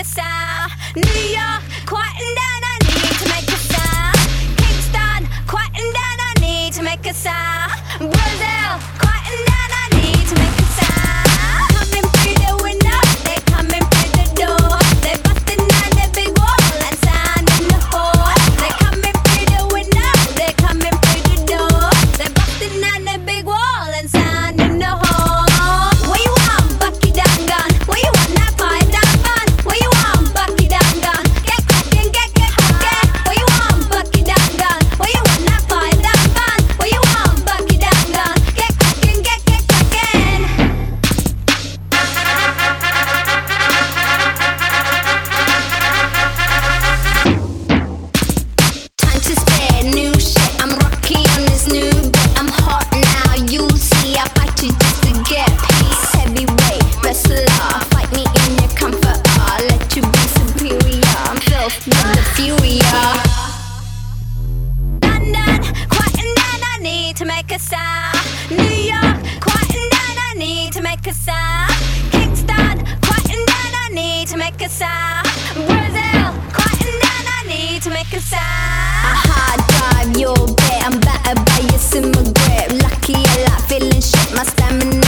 sound. New York, quieten down, I need to make a sound. Kingston, quieten down, I need to make a sound. Brazil, quieten down, I need to make a sound. Coming through the window, they're coming through the door. They're busting down the big wall and sound in the hall. They're coming through the window, they're coming through the door. They're busting down the big wall and sound in the hall. What you want, Bucky Down Gun? What you want, that pipe down fun? What you want, Bucky Down Gun? Get crackin', get crackin'. What you want, Bucky Down Gun? What you want, that pipe down fun? What you want, Bucky Down Gun? Get crackin', get crackin'. Time to spare new shit. I'm rocky on this new bit. I'm hot now, you'll see. I fight you just to get peace. Heavyweight wrestler, fight me in your comfort. I'll let you be superior. I'm filth with the fury. London, quieten down, I need to make a sound. New York, quieten down, I need to make a sound. Kingston, quieten down, I need to make a sound. Brazil, quieten down, I need to make a sound. I hard drive your bed, I'm battered by your simmer grip. Lucky a lot, feeling shit, my stamina